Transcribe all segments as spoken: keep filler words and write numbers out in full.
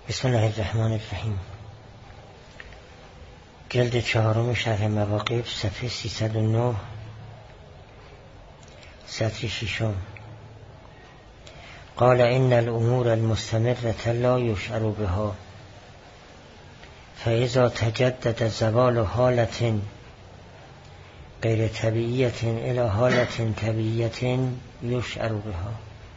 بسم الله الرحمن الرحیم. جلد چهارم شرح مواقف، صفحه سیصد و نه، سطر ششم. قال ان الامور المستمرة لا يشعر بها فاذا تجدد زوال حالة غیر طبیعیة الى حالة طبیعیة يشعر بها.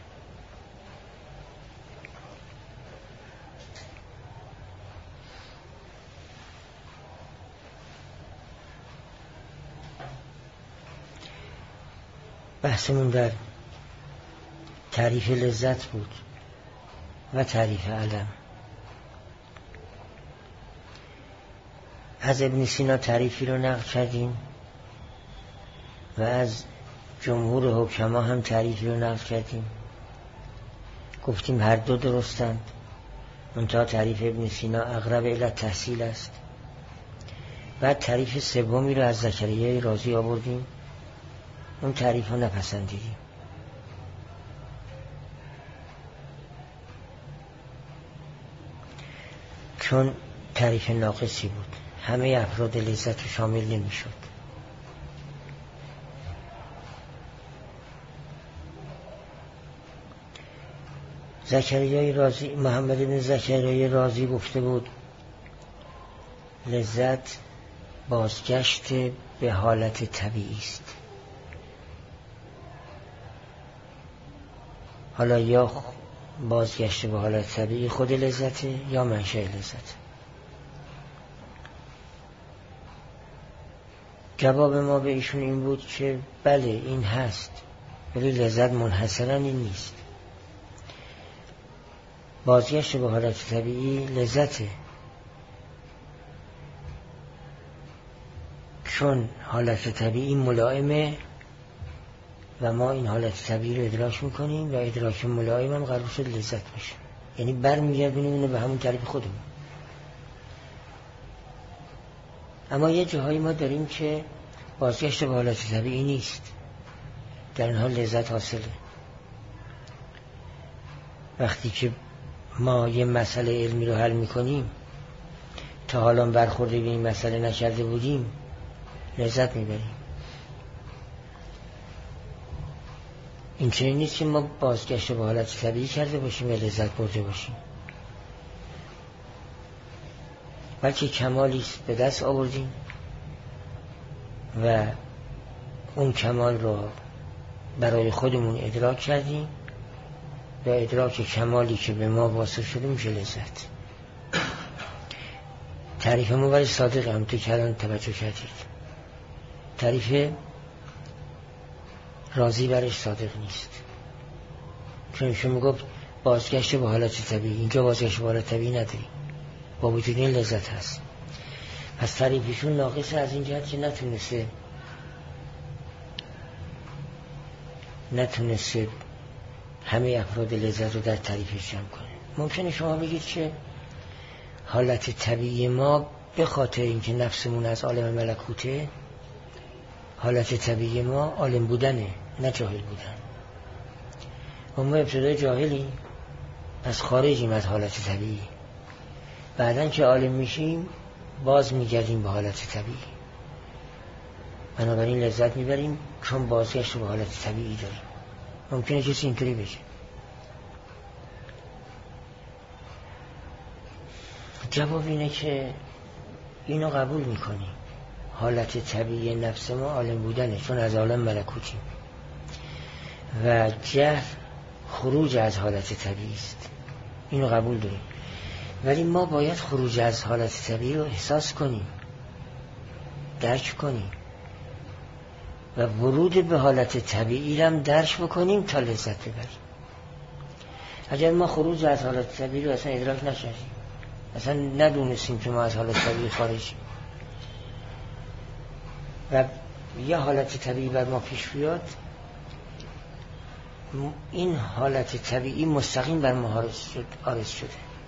بحثمون در تعریف لذت بود و تعریف علم. از ابن سینا تعریفی رو نقل کردیم و از جمهور حکما هم تعریفی رو نقل کردیم. گفتیم هر دو درستند، منتها تعریف ابن سینا اقرب الی تحصیل است. بعد تعریف سومی رو از زکریای رازی آوردیم، اون تعریف رو نپسندیدیم. چون تعریف ناقصی بود، همه افراد لذت رو شامل نمی شد. زکریای رازی، محمد بن زکریای رازی گفته بود لذت بازگشت به حالت طبیعی است. حالا یا بازگشت به حالت طبیعی خود لذته یا منشأ لذت. جواب ما به ایشون این بود که بله این هست، ولی لذت منحصراً این نیست. بازگشت به حالت طبیعی لذته، چون حالت طبیعی ملائمه و ما این حالت طبیعی رو ادراک میکنیم و ادراک ملائم هم قرار شد لذت باشه، یعنی برمیگردونیم اینو به همون تعریف خودمون. اما یه جاهایی ما داریم که بازگشت به حالت طبیعی نیست، در این حال لذت حاصله. وقتی که ما یه مسئله علمی رو حل میکنیم، تا حالا برخورده به این مسئله نکرده بودیم، لذت میبریم. این چنین نیست که ما بازگشت به حالت طبیعی کرده باشیم و لذت برده باشیم، بلکه کمالی به دست آوردیم و اون کمال رو برای خودمون ادراک کردیم و ادراک کمالی که به ما واصل شده میشه لذت. تعریف ما ولی صادقه، هم تو کلان توجه کردید. تعریف رازی برش صادق نیست، چون ایشون میگفت بازگشت به حالت طبیعی. اینجا بازگشت به حالت طبیعی نداریم، با وجود این لذت هست. پس تعریفشون ناقصه از این جهت که نتونسته نتونسته همه افراد لذت رو در تعریفش جمع کنه. ممکنه شما بگید که حالت طبیعی ما به خاطر اینکه نفسمون از عالم ملکوته، حالت طبیعی ما عالم بودنه، نه جاهل بودن. و ما ابتدای جاهلیم، از خارجیم از حالت طبیعی. بعدن که عالم میشیم باز میگردیم به حالت طبیعی. بنابراین لذت میبریم چون بازگشت به حالت طبیعی داریم. ممکنه کسی اینطوری بشه. جواب اینه که اینو قبول میکنیم، حالت طبیعی نفس ما عالم بودنه، چون از عالم ملکوتیم و جهل خروج از حالت طبیعی است. اینو قبول داریم، ولی ما باید خروج از حالت طبیعی رو احساس کنیم، درک کنیم و ورود به حالت طبیعی رو هم درک بکنیم تا لذت ببریم. اگر ما خروج از حالت طبیعی رو اصلا ادراک نکردیم، اصلا ندونستیم که ما از حالت طبیعی خارجیم و یه حالت طبیعی بر ما پیش بیاد، این حالت طبیعی مستقیم بر ما عارض شده.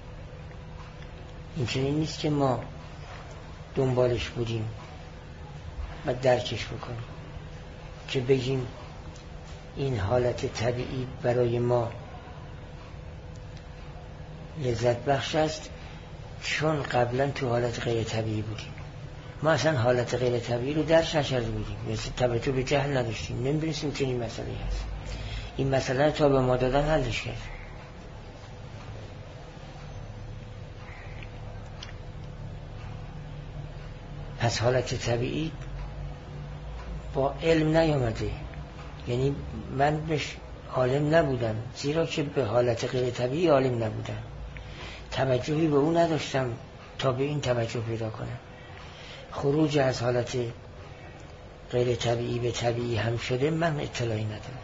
این چنین نیست که ما دنبالش بودیم و درکش بکنیم که بگیم این حالت طبیعی برای ما لذت بخش است چون قبلا تو حالت غیر طبیعی بودیم. ما اصلا حالت غیر طبیعی رو درش نکرده بودیم، مثل توجه به جهل نداشتیم، نمی‌دونستیم که این مسئله هست. این مسئله تا به ما دادن حلش کرد. پس حالت طبیعی با علم نیامده، یعنی من بهش عالم نبودم، زیرا که به حالت غیر طبیعی عالم نبودم، توجهی به اون نداشتم تا به این توجه پیدا کنم. خروج از حالت غیر طبیعی به طبیعی هم شده، من اطلاعی ندارم.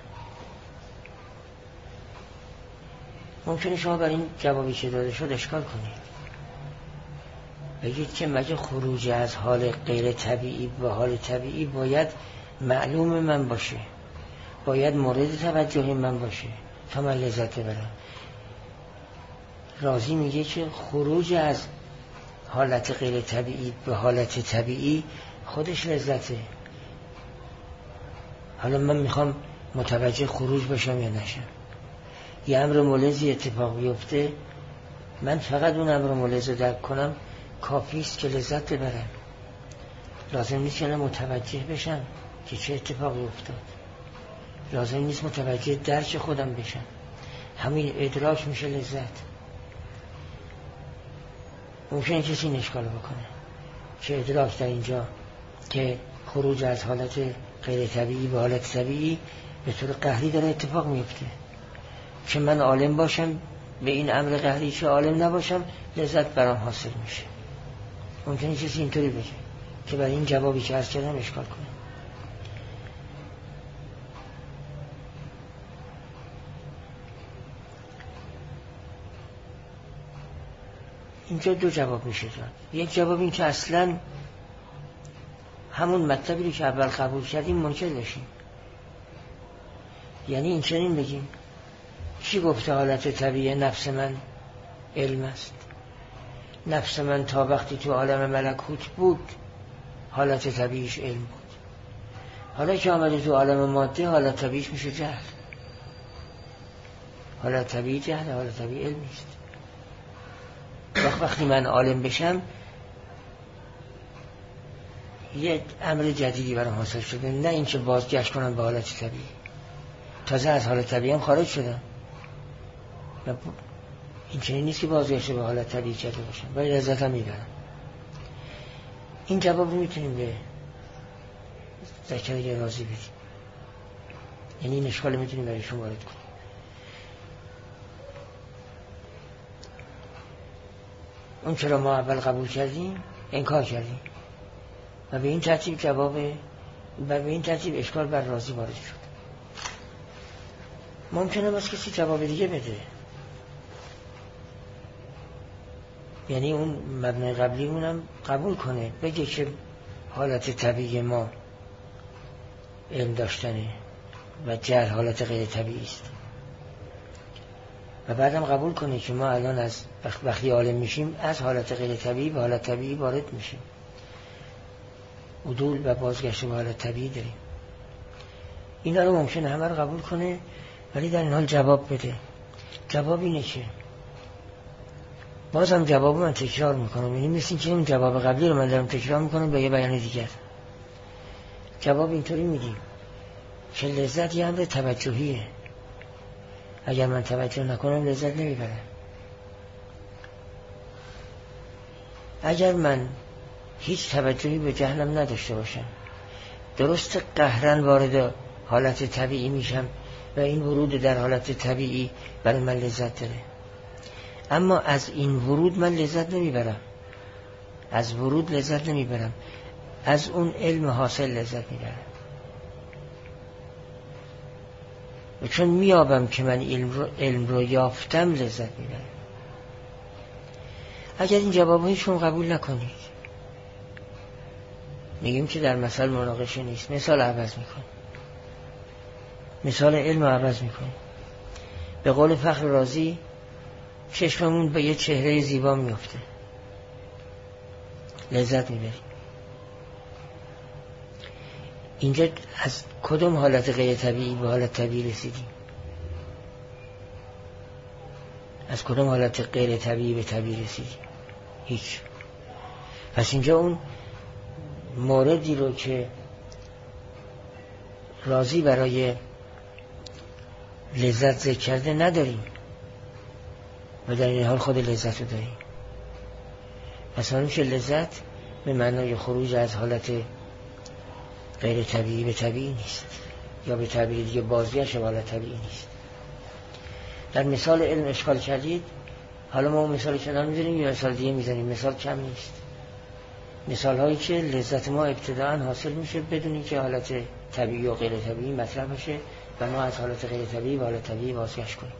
ممکنه شما بر این جوابی که داده شد اشکال کنید، بگید که مگه خروج از حال غیر طبیعی به حال طبیعی باید معلوم من باشه، باید مورد توجه من باشه تا من لذت ببرم. رازی میگه که خروج از حالت غیر طبیعی به حالت طبیعی خودش لذته. حالا من میخوام متوجه خروج بشم یا نشم. یه امر ملزی اتفاق بیفته، من فقط اون امر ملز رو درک کنم کافیست که لذت ببرم. لازم نیست که متوجه بشم که چه اتفاقی افتاد، لازم نیست متوجه درک خودم بشم. همین ادراک میشه لذت. ممکنه کسی این اشکال بکنه که ادراک در اینجا که خروج از حالت غیر طبیعی به حالت طبیعی به طور قهری داره اتفاق میفته، که من عالم باشم به این امر قهری، که عالم نباشم لذت برام حاصل میشه. ممکنه کسی اینطوری بگه که برای این جوابی که عرض کردم اشکال کنه. اینجا دو جواب میشه داد. یک جواب این که اصلا همون مطلبی رو که اول قبول کردیم منکر بشیم. یعنی این چنین بگیم کی گفته حالت طبیعی نفس من علم است؟ نفس من تا وقتی تو عالم ملکوت بود حالت طبیعیش علم بود. حالا که آمده تو عالم ماده حالت طبیعیش میشه جهل. حالت طبیعی جهل، حالت طبیعی علم نیست. وقتی من عالم بشم یه امر جدیدی برام حاصل شده، نه اینکه بازگشت کنم به حالت طبیعی. تازه از حالت طبیعی هم خارج شدم. این چنین نیست که بازگشت به حالت طبیعی کرده باشم، ولی لذت هم میبرم. این جواب رو میتونیم به زکریا رازی بدیم، یعنی این اشکال میتونیم برایشون وارد کنیم. اون چرا ما اول قبول کردیم انکار کردیم و به این ترتیب جواب و به این ترتیب اشکال بر رازی وارد شد. ممکنه باز کسی جواب دیگه بده، یعنی اون مبنای قبلی اونم قبول کنه، بگه که حالت طبیعی ما علم داشتنه و جهل حالت غیر طبیعی است، و بعدم قبول کنه که ما الان از وقتی عالم میشیم از حالت غیر طبیعی به حالت طبیعی وارد میشیم، عدول و بازگشت به حالت طبیعی داریم. اینا رو ممکنه همه رو قبول کنه، ولی در این حال جواب بده. جواب اینه که بازم جواب من تکرار میکنم، یعنی مثل که این جواب قبلی رو من دارم تکرار میکنم به یه بیان دیگر. جواب اینطوری میدیم که لذت یه امر توجهیه. اگر من توجه نکنم لذت نمیبرم. اگر من هیچ توجهی به جهلم نداشته باشم، درست قهرن وارد حالت طبیعی میشم و این ورود در حالت طبیعی برای من لذت داره، اما از این ورود من لذت نمیبرم، از ورود لذت نمیبرم، از اون علم حاصل لذت میبرم. و چون میابم که من علم رو, علم رو یافتم لذت میبرم. اگر این جواب هیچون قبول نکنید، میگیم که در مثال مناقشه نیست، مثال عوض میکن، مثال علم عوض میکن. به قول فخر رازی چشممون به یه چهره زیبا میفته، لذت میبریم. اینجا از کدوم حالت غیر طبیعی به حالت طبیعی رسیدیم؟ از کدام حالت غیر طبیعی به طبیعی رسیدیم؟ هیچ. پس اینجا اون موردی رو که راضی برای لذت ذکر کرده نداریم و در این حال خود لذت رو داریم. پس معلوم که لذت به معنای خروج از حالت غیر طبیعی به طبیعی نیست، یا به تعبیر دیگه بازگشت به حالت طبیعی نیست. در مثال علم اشکال کردید، حالا ما اون مثال کنار میذاریم یا مثال دیگه میذاریم، مثال کم نیست. مثال هایی که لذت ما ابتداعا حاصل میشه بدون اینکه حالت طبیعی و غیر طبیعی مطرح بشه و ما از حالت غیر طبیعی به حالت طبیعی بازگشت کنیم.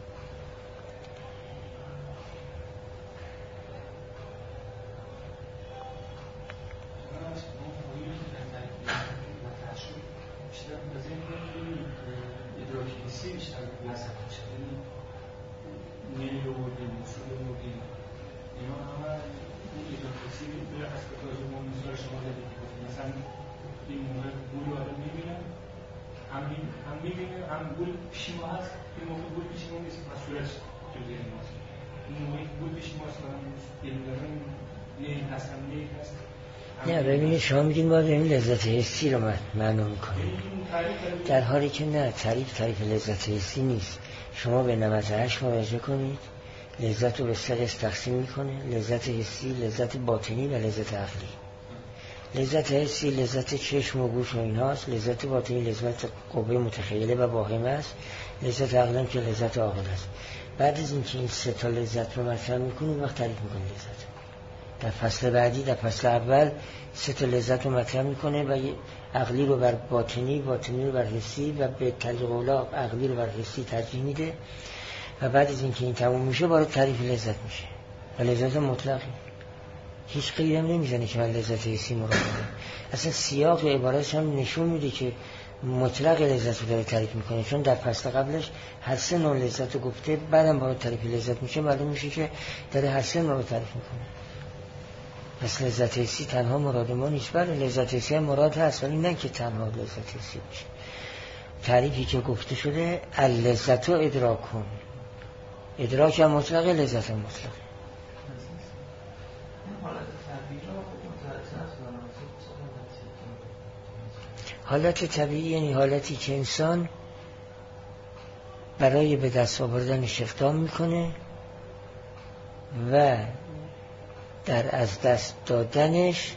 نه ببینید شما میگین باید این لذت حسی رو معنی میکنیم، در حالی که نه، تعریف تعریف لذت حسی نیست. شما به نمط هشت مراجعه کنید، لذت رو به سه قسم تقسیم میکنه: لذت حسی، لذت باطنی و لذت عقلی. لذت حسی لذت چشم و گوش و اینهاست، لذت باطنی لذت قوه متخیله و واهمه است، لذت عقلی که لذت عاقل است. بعد از اینکه این سه تا لذت رو مطرح میکنیم وقت تعریف میکنیم لذت. در فصل بعدی، در فصل اول سه تا لذت رو مطرح میکنه و عقلی رو بر باطنی، باطنی رو بر حسی و به طریق اولا عقلی رو بر حسی ترجیح میده و بعد از اینکه این تموم میشه وارد تعریف لذت میشه و لذت مطلقی. هیچ قیدی هم نمیزنه که من لذت حسی مراد دارم. اصلا سیاق عبارتش هم نشون میده که مطلق لذت رو داره تعریف میکنه، چون در فصل قبلش هر سه نوع لذت رو گفته، بعدم با تعریف لذت میشه معلوم میشه که داره هر سه نوع رو تعریف میکنه. پس لذت حسی تنها مراد ما نیست، بله لذت حسی هم مراد هست، ولی نه که تنها لذت حسی باشه. تعریفی که گفته شده اللذت و ادراکون، ادراک هم مطلق، لذت هم مطلق. حالت طبیعی یعنی حالتی که انسان برای به دست آوردنش اقدام میکنه و در از دست دادنش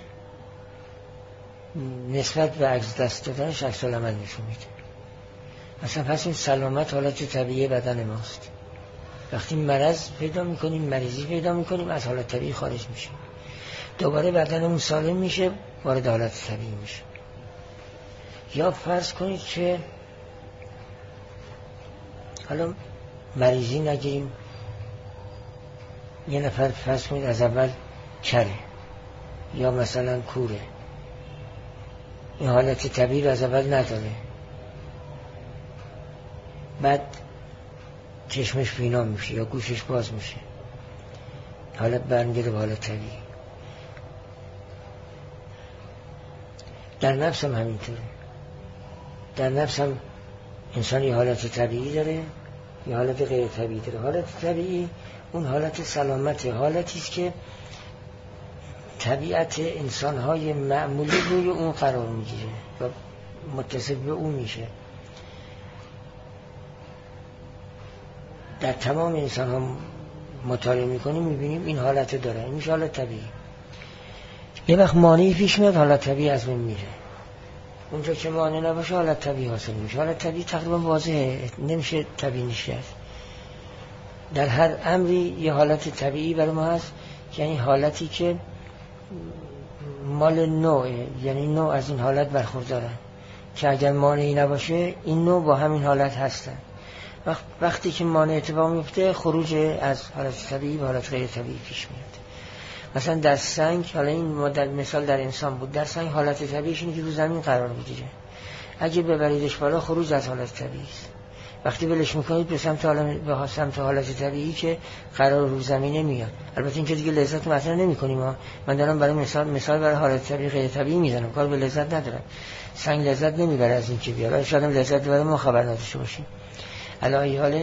نسبت به از دست دادنش عکس العمل نشون میده. مثلا پس این سلامت حالت طبیعی بدن ماست. وقتی مرض پیدا میکنیم، مریضی پیدا میکنیم، از حالت طبیعی خارج میشه، دوباره بدنمون سالم میشه، وارد حالت طبیعی میشه. یا فرض کنید که حالا مریضی نگیریم، یه نفر فرض کنید از اول کره یا مثلا کوره، این حالت طبیعی رو از اول نداره، بعد چشمش بینا میشه یا گوشش باز میشه، حالت برمیگرده به حالت طبیعی. در نفس هم همینطوره. در نفس هم انسان یه حالت طبیعی داره، یه حالت غیر طبیعی داره. حالت طبیعی اون حالت سلامت، حالتی است که طبیعت انسان‌های معمولی روی اون قرار میگیره و متصل به اون میشه. در تمام انسان‌ها مطالعه میکنیم میبینیم این حالت داره، این میشه حالت طبیعی. یه وقت مانعی پیش میاد، حالت طبیعی از بین میره. اونجا که مانع نباشه حالت طبیعی حاصل میشه. حالت طبیعی تقریبا واضحه، نمیشه طبیعی کرد. در هر امری یه حالت طبیعی برای ما هست، یعنی حالتی که مال نوعه، یعنی نوع از این حالت برخوردارن که اگر مانعی نباشه این نوع با همین حالت هستن. وقت وقتی که مانع اتفاق میفته خروج از حالت طبیعی به حالت غیر طبیعی پیش میاد. مثلا در سنگ، حالا این مدل مثال در انسان بود، در سنگ حالت طبیعیش اینه که رو زمین قرار میگیره، اگه ببریدش بالا خروج از حالت طبیعی است. وقتی ولش میکنید به سمت حالت به سمت حالت طبیعی که قرار رو زمینه میاد. البته اینجا دیگه لذت مطرح نمی‌کنیم ها، من دارم برای مثال مثال برای حالت طبیعی غیر طبیعی میزنم، کار به لذت ندارم. سنگ لذت نمیبره از این که بیاد، شاید لذت ببره ما خبر نداشته باشیم. علاوه حال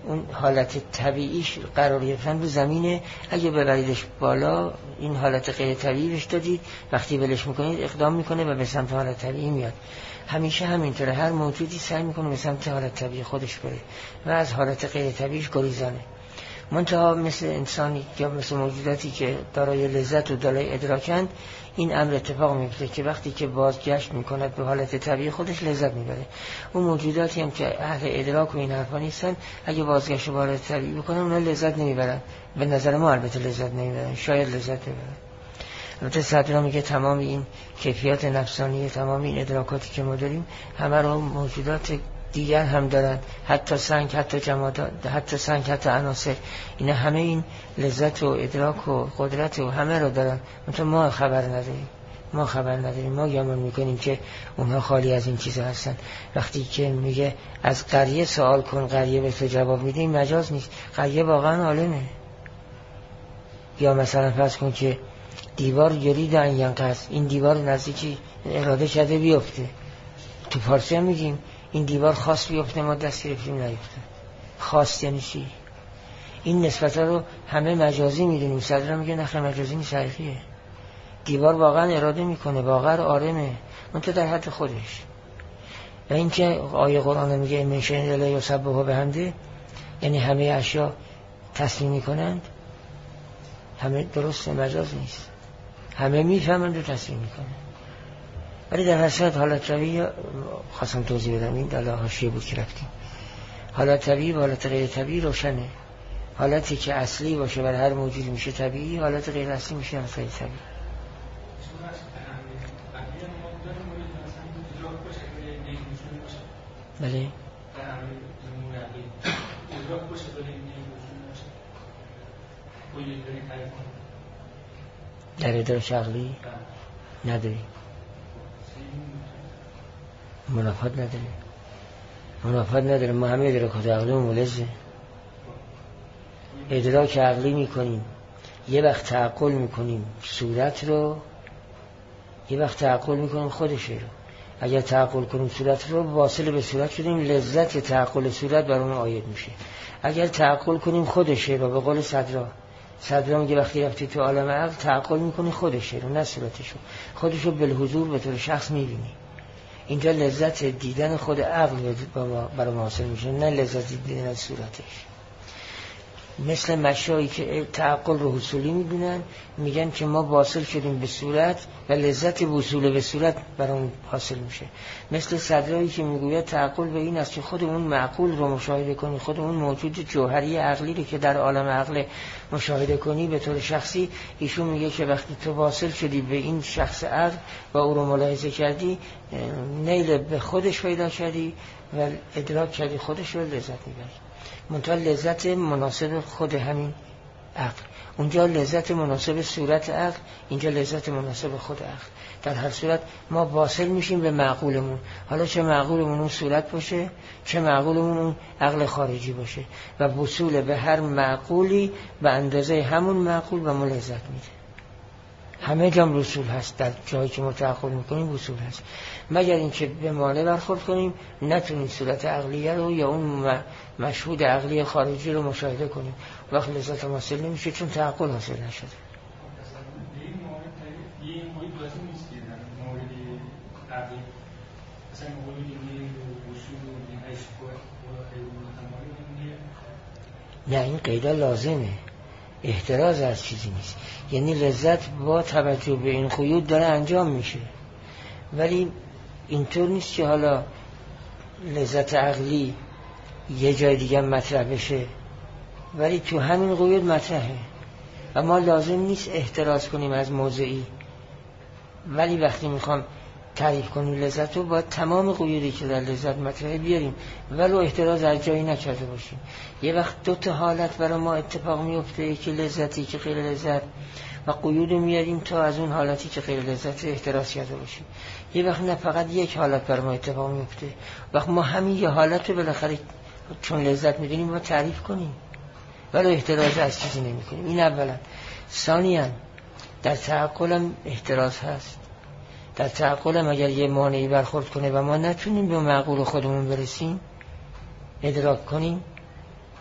اون حالت طبیعیش قرار گرفتن رو زمینه. اگه ببریدش بالا این حالت غیر طبیعی بهش دادید، وقتی ولش میکنید اقدام میکنه و به سمت حالت طبیعی میاد. همیشه همینطوره، هر موجودی سعی میکنه به سمت حالت طبیعی خودش بره و از حالت غیر طبیعیش گریزانه. منتها مثل انسانی یا مثل موجوداتی که دارای لذت و دارای ادراکند، این امر اتفاق میفته که وقتی که بازگشت میکند به حالت طبیعی خودش لذت میبره. اون موجوداتی هم که اهل ادراک و این حرفا نیستن، اگه بازگشت به حالت طبیعی بکنن اونا لذت نمیبرن. به نظر ما البته لذت نمیبرن، شاید لذت ببرن. البته صدرا میگه تمام این کیفیات نفسانی، تمام این ادراکاتی که ما داریم همه رو موجودات دیگر هم دارن، حتی سنگ، حتی جمادات، حتی سنگ، حتی عناصر، اینا همه این لذت و ادراک و قدرت و همه رو دارن. مثلا ما خبر نداریم ما خبر نداریم ما گمان میکنیم که اونها خالی از این چیزا هستن. وقتی که میگه از قریه سوال کن قریه به تو جواب میده، این مجاز نیست، قریه واقعا عالمه. یا مثلا فرض کن که دیوار جرید ان ینقض، این دیوار نزدیکی اراده کرده بیفته. تو فارسی هم میگیم این دیوار خواست بیفته، ما دست گرفتیم نیفته. خواست یعنی چی؟ این نسبت رو همه مجازی میدونیم. صدر میگه نخه مجازی نیست، حقیقیه. دیوار واقعا اراده میکنه، واقعا آرمه، منتها در حد خودش. و این که آیه قرآن میگه من شیء الا یسبح بحمده، یعنی همه اشیا تسلیم میکنند، همه درسته، مجاز نیست، همه میفهمند و تسلیم میکنند. ولی در حسرت حالت طبیعی خواستم توضیح بدم، این در حاشیه بود که رفتیم. حالت طبیعی و حالت غیر طبیعی روشنه. حالتی که اصلی باشه برای هر موجود میشه طبیعی، حالت غیر اصلی میشه غیر طبیعی. بله در ادراک عقلی نداری، منافات نداره، منافات نداره. ما همه ادراکات عقلی مولزه. ادراک عقلی میکنیم، یه وقت تعقل میکنیم صورت رو، یه وقت تعقل میکنیم خودش رو. اگر تعقل کنیم صورت رو، واصل به صورت شدیم، لذت تعقل صورت برامون عاید میشه. اگر تعقل کنیم خودشه رو، به قول صدرا صدرا میگه وقتی رفتی تو عالم عقل تعقل میکنی خودشه رو، نه صورتشو. خودشو بالحضور به طور شخص میبینی. اینجا لذت دیدن خود عقل برای ما حاصل میشه، نه لذت دیدن از صورتش. مثل مشایی که تعقل رو حصولی میدونن، میگن که ما واصل شدیم به صورت و لذت وصول به صورت برام حاصل میشه. مثل صدرایی که میگوید تعقل به این است که خود اون معقول رو مشاهده کنی، خود اون موجود جوهری عقلی رو که در عالم عقل مشاهده کنی به طور شخصی. ایشون میگه که وقتی تو واصل شدی به این شخص عقل و او رو ملاحظه کردی، نیل به خودش پیدا کردی و ادراک کردی خودش رو، لذت میبری. منتها لذت مناسب خود همین عقل، اونجا لذت مناسب صورت عقل، اینجا لذت مناسب خود عقل. در هر صورت ما واصل میشیم به معقولمون، حالا چه معقولمون اون صورت باشه، چه معقولمون اون عقل خارجی باشه، و وصول به هر معقولی به اندازه همون معقول و ما لذت میده. همه جام رسول هست، در جایی که ما تعقل میکنیم رسول هست، مگر اینکه به مانع برخورد کنیم نتونیم صورت عقلیه رو یا اون مشهود عقلی خارجی رو مشاهده کنیم، وقت لذت حاصل نمیشه چون تعقل حاصل نشده. نه، این قیده لازمه، احتراز از چیزی نیست. یعنی لذت با توجه به این قیود داره انجام میشه، ولی اینطور نیست که حالا لذت عقلی یه جای دیگه مطرح بشه ولی تو همین قیود مطرحه و ما لازم نیست احتراز کنیم از موضعی. ولی وقتی میخوام تعریف کنیم لذت رو، باید تمام قیودی که در لذت مطرحه بیاریم ولو احتراز از جایی نکرده باشیم. یه وقت دو تا حالت برای ما اتفاق میفته، یکی لذتی که غیر لذت، و قیود میاریم تا از اون حالتی که غیر لذت احتراز کرده باشیم. یه وقت نه، فقط یک حالت برای ما اتفاق میفته، وقت ما همین یه حالت رو بالاخره چون لذت میدونیم ما تعریف کنیم ولو احتراز از چیزی نمی کنیم. این اولا. ثانیاً در تعقلم احتراز هست. در تعقلم اگر یه مانعی برخورد کنه و ما نتونیم به معقول خودمون برسیم، ادراک کنیم،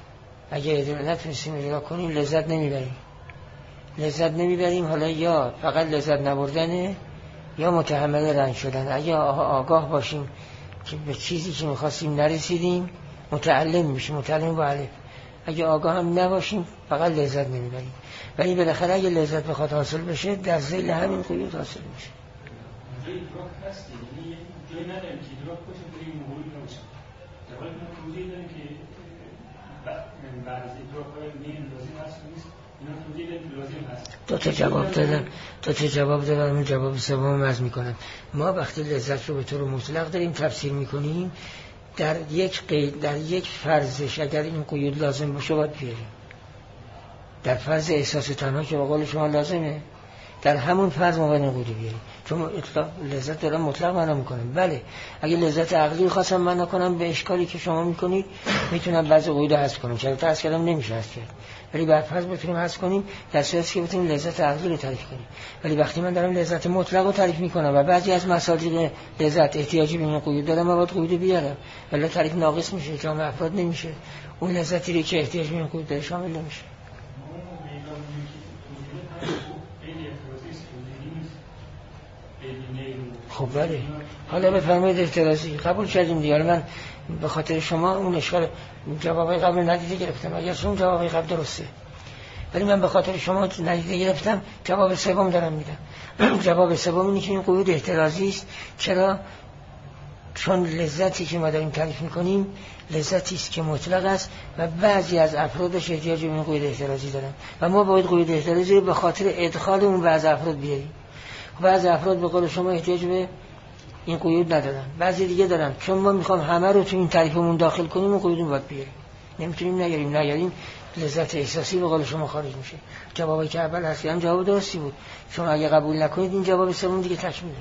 اگه ادراک نتونستیم ادراک کنیم لذت نمیبریم. لذت نمیبریم حالا یا فقط لذت نبردنه یا متحمل رنج شدن. اگه آگاه باشیم که به چیزی که میخواستیم نرسیدیم متعلم میشیم، متعلم با الف. اگه آگاه هم نباشیم فقط لذت نمیبریم. ولی بالاخره اگه لذت بخواد حاصل بشه در ذیل همین قیود حاصل میشه. ادراک هستی، یعنی جایی نداریم که ادراک باشه برای مهوری نباشه. در حالی که ما توضیح داریم که بعد از ادراک های مین لازم هست نیست، اینا توضیح داریم که لازم هست. دو تا جواب دادم، دو تا جواب دادم، اون جواب سوم عرض میکنم. ما وقتی لذت رو به طور مطلق داریم تفسیر میکنیم، در یک قید، در یک فرضش اگر این قیود لازم باشه باید بیاریم. در فرض احساس تنها که به قول شما لازمه، در همون فرض ما باید این قیود بیاریم. چون اطلاق لذت دارم مطلق معنا میکنم. بله اگه لذت عقلی خواستم معنا کنم به اشکالی که شما میکنید میتونم بعضی قیود حذف کنم. چرا تا حذف کردم نمیشه حذف کرد. ولی بعد فرض بتونیم حذف کنیم در صورتی که بتونیم لذت عقلی رو تعریف کنیم. ولی وقتی من دارم لذت مطلق رو تعریف میکنم و بعضی از مصادیق لذت احتیاجی به این قیود دارم و باید قیود بیارم، ولی تعریف ناقص میشه، جامع افراد نمیشه. اون لذتی رو که احتیاج به این قیود داره شامل نمیشه. خب بله حالا بفرمایید احترازی قبول کردیم دیگه. من به خاطر شما اون اشکال جوابای قبل ندیده گرفتم، اگر اون جوابای قبل درسته، ولی من به خاطر شما ندیده گرفتم جواب سوم دارم میدم. جواب سوم اینه که این قیود احترازی است. چرا؟ چون لذتی که ما داریم تعریف میکنیم لذتی است که مطلق است و بعضی از افرادش احتیاج به این قیود احترازی دارن و ما باید قیود احترازی رو به خاطر ادخال اون بعض افراد بیاریم. بعضی افراد به قول شما احتیاج به این قیود ندارن، بعضی دیگه دارن. چون ما میخوام همه رو تو این تعریفمون داخل کنیم اون قیود رو باید بیاریم. نمیتونیم نیاریم. نیاریم لذت احساسی به قول شما خارج میشه. جوابی که اول اصلا جواب درستی بود. شما اگه قبول نکنید این جواب سوم دیگه تکمیله.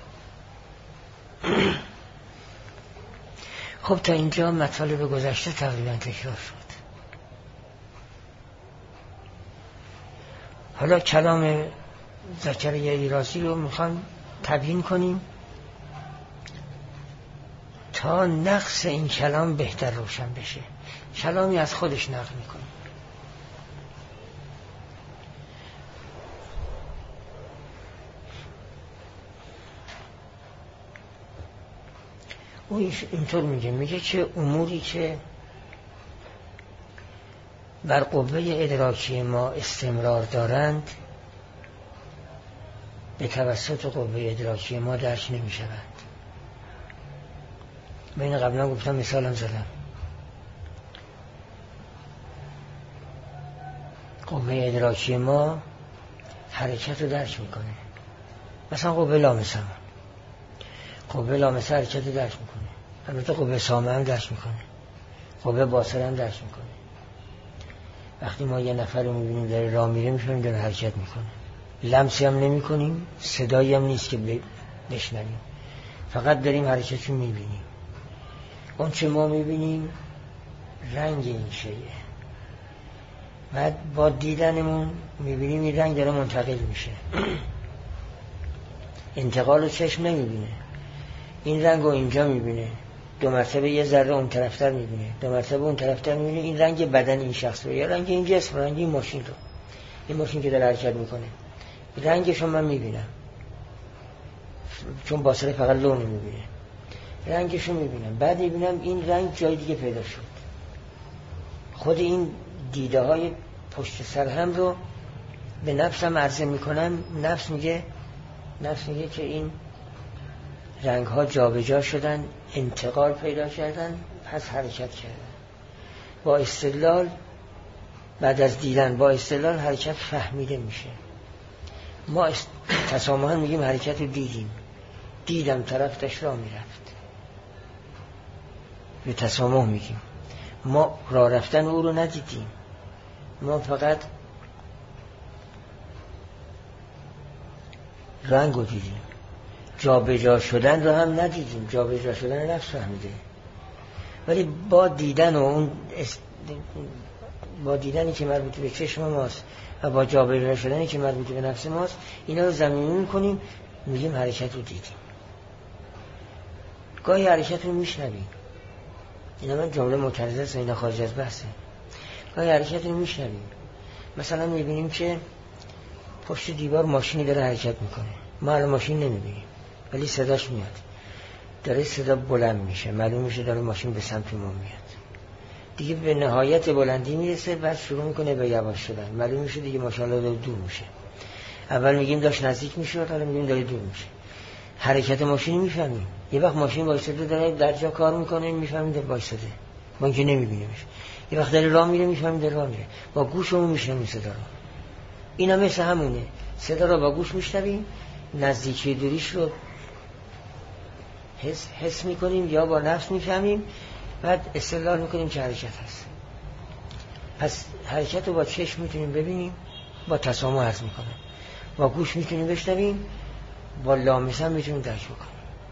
خب تا اینجا مطالب گذشته تقریبا تکرار شد. حالا کلام زکریا رازی رو میخوام تبیین کنیم تا نقص این کلام بهتر روشن بشه. کلامی از خودش نقل میکنیم. او اینطور میگه میگه که اموری که بر قوه ادراکی ما استمرار دارند به توسط قوه ادراکی ما درک نمی شوند. من این قبلا گفتم مثالم زدم. قوه ادراکی ما حرکت رو درک میکنه. مثلا قوه لامسه هم. قوه لامسه حرکت رو درک میکنه. البته قوه سامعه هم درک میکنه. قوه باصره هم درک میکنه. وقتی ما یه نفر رو میبینیم داره راه میره میفهمیم داره حرکت میکنه. لمسی هم نمی کنیم، صدایی هم نیست که بشنویم، فقط داریم حرکت رو میبینیم. اون چه ما میبینیم رنگ این شیء. بعد با دیدنمون میبینیم این رنگ داره منتقل میشه. انتقال رو چشم نمیبینه. این رنگ رو اینجا میبینه، دو مرتبه یه ذره اون طرفتر میبینه، دو مرتبه اون طرفتر میبینه. این رنگ بدن این شخص رو یا رنگ این جسم، رنگ این ماشین رو، این ماشین که داره حرکت میکنه رنگشو من میبینم چون باصره فقط لون میبینه. رنگشو میبینم، بعد میبینم این رنگ جای دیگه پیدا شد. خود این دیده های پشت سر هم رو به نفسم عرضه میکنم. نفس میگه نفس میگه که این رنگ ها جابجا شدن، انتقال پیدا کردن، پس حرکت کردن. با استدلال بعد از دیدن با استدلال حرکت فهمیده میشه. ما است... تسامحاً میگیم حرکت رو دیدیم، دیدم طرف داشت راه میرفت، به تسامح میگیم. ما راه رفتن او رو ندیدیم، ما فقط رنگ رو دیدیم. جا به جا شدن رو هم ندیدیم، جا به جا شدن نفس فهمیده. ولی با دیدن و اون است... با دیدنی که مربوط به چشم ماست و با جا به جا شدنی که مربوط به نفس ماست، اینا رو ضمیمی میکنیم، میگیم حرکت رو دیدیم. گاهی حرکت رو میشنویم. اینا من جمله معترضه است و اینا خارج از بحثه. گاهی حرکت رو میشنویم. مثلا میبینیم که پشت دیوار ماشینی داره حرکت میکنه، ما الان ماشین نمیبینیم ولی صداش میاد، داره صدا بلند میشه، معلوم میشه داره ماشین به سمت ما میاد. دیگه به نهایت بلندی میرسه، بعد شروع میکنه به یواش شدن، معلوم میشه دیگه ماشاءالله داره دور میشه. اول میگیم داشت نزدیک میشه، حالا میگیم داره دور میشه. حرکت ماشین میفهمیم. یه وقت ماشین وایساده داره در جا کار میکنه، میفهمیم داره وایساده، ما اینکه نمیبینیمش. یه وقت داره راه میره، میفهمیم داره راه میره، با گوشمون میشنویم صدا رو. اینا مثل همونه، صدا رو با گوش میشنویم، نزدیکی دوریش رو حس حس میکنیم یا با نفس میفهمیم، بعد استدلال میکنیم که حرکت هست. پس حرکت رو با چشم میتونیم ببینیم، با تسامع حس میکنه، با گوش میتونیم بشنویم، با لامسه هم میتونیم درک بکنیم.